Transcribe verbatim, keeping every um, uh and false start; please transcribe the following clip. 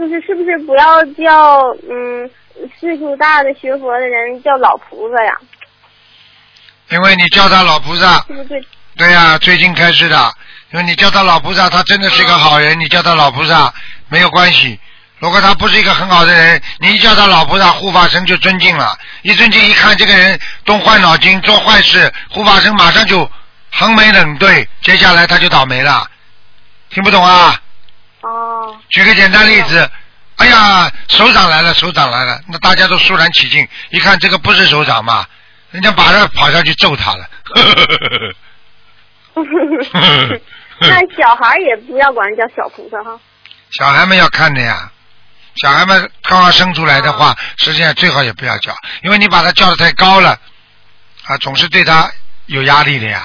就是是不是不要叫嗯岁数大的学佛的人叫老菩萨呀？ 因为你叫他老菩萨， 是不是？ 对呀、啊，最近开始的，因为你叫他老菩萨，他真的是个好人，你叫他老菩萨没有关系。如果他不是一个很好的人，你一叫他老菩萨，护法神就尊敬了，一尊敬一看这个人动坏脑筋做坏事，护法神马上就横眉冷对，接下来他就倒霉了。听不懂啊？ 哦。 举个简单例子，哎呀，首长来了，首长来了，那大家都肃然起敬，一看这个不是首长嘛，人家马上跑上去揍他了。 那小孩也不要管人叫小菩萨哈。 小孩们要看的呀，小孩们刚刚生出来的话，实际上最好也不要叫，因为你把他叫得太高了，啊，总是对他有压力的呀。